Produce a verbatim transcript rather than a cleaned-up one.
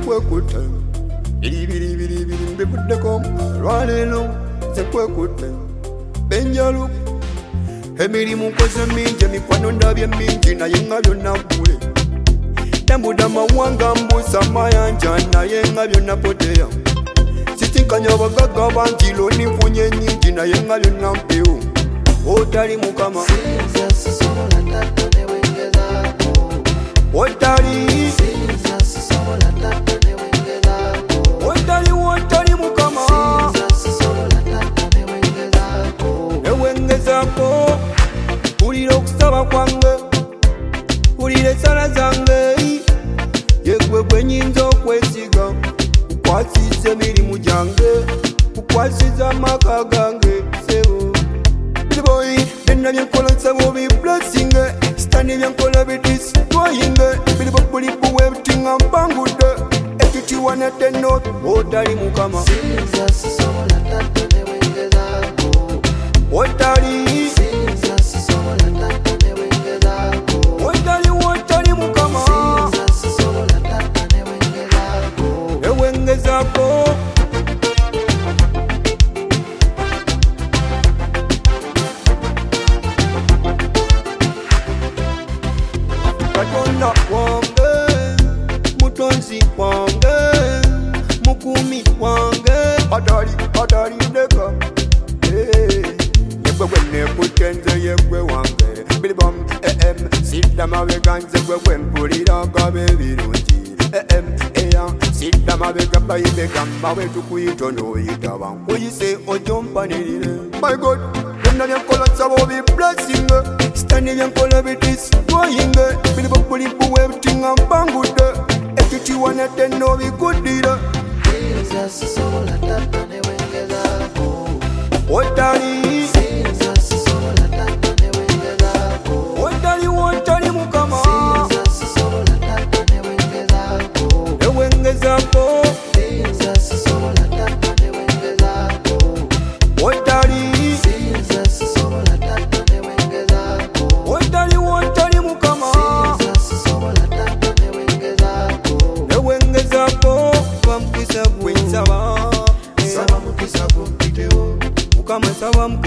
kwekute biri biri biri biri mbikuddeko lwaleero nze kwekute benjalu emirimu nkoze mingi emikwano ndabye mingi naye nga byonna ggule tambuda amawanga mbuusa amayanja naye nga byonna poteya sisinkanya abagagga bangi looni nfunye nnyingi naye nga byonna mpewo otali mukama otali otali otali mukama ewengezaako ulira okusaba kwange ulira ensala zange yegwe gwe nyinza okwesiga kukwasiza emirimu gyange kukwasiza amaka gange sebo boy byonna byenkola nsaba obi blessing sitani byenkola bidistroying bilibobulibu webutinga mpangudde ekitiwanedde not otali mukama otali otali otali mukama ewengezaako Katonda wange mutonzi wange mukumi wange atali atali ndeka yegwe gwe nekutenze yegwe wange bilibom em sidda mabega nze gwe gwe mpuliraga b'ebirungi em eya sidda mabega bayibegamba bwe tukuyita n'oyitaba nkuyise ojompanirire my god byonna byenkola nsaba obi blessing sitani byenkola bidistroying bilibobulibu webutinga mpangudde ekitiwanedde n'obikuddire otali otali otali mukama ewengezaako otali otali otali mukama ewengezaako bamukisa bwensaba mukama saba